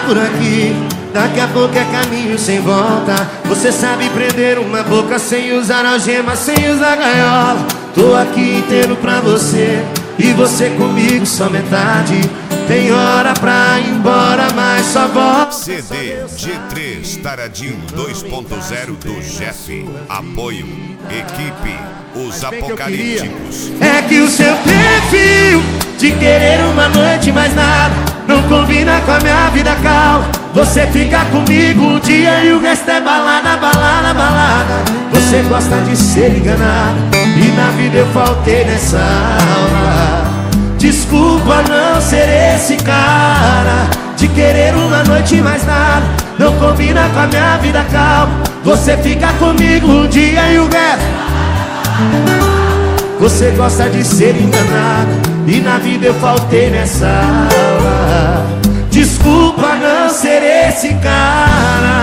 por aqui. Daqui a pouco é caminho sem volta. Você sabe prender uma boca sem usar algema, sem usar gaiola. Tô aqui inteiro pra você e você comigo só metade. Tem hora pra ir embora, mas só volta. CD G3 Taradinho 2.0 do Jeff. Apoio Equipe Os Apocalípticos. É que o seu perfil de querer uma noite mais nada não combina com a minha vida calma. Você fica comigo um dia e o resto é balada, balada, balada. Você gosta de ser enganado e na vida eu faltei nessa aula. Desculpa não ser esse cara de querer uma noite mais nada não combina com a minha vida calma. Você fica comigo um dia e o resto. Você gosta de ser enganado e na vida eu faltei nessa aula. Desculpa não ser esse cara.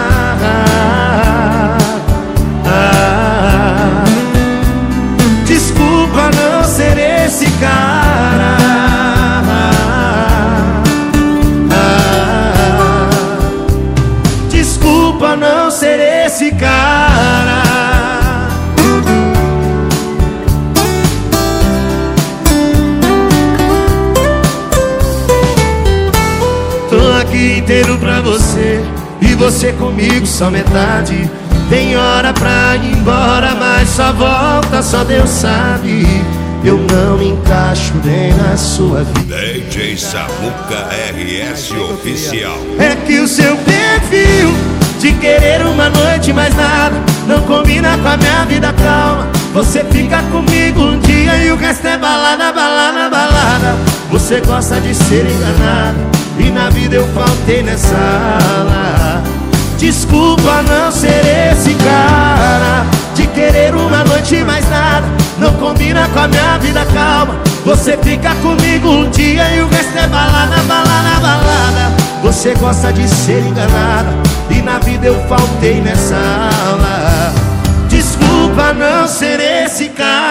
Desculpa não ser esse cara. Desculpa não ser esse cara. Tô aqui inteiro pra você e você comigo só metade. Tem hora pra ir embora, mas só volta, só Deus sabe. Eu não me encaixo nem na sua vida. DJ Samuca RS Oficial. É que o seu perfil de querer uma noite mais nada não combina com a minha vida calma. Você fica comigo um dia e o resto é balada, balada, balada. Você gosta de ser enganado e na vida eu faltei nessa aula. Desculpa não ser esse cara de querer uma noite mais nada não combina com a minha vida calma. Você fica comigo um dia e o resto é balada, balada, balada. Você gosta de ser enganado e na vida eu faltei nessa aula. Desculpa não ser esse cara.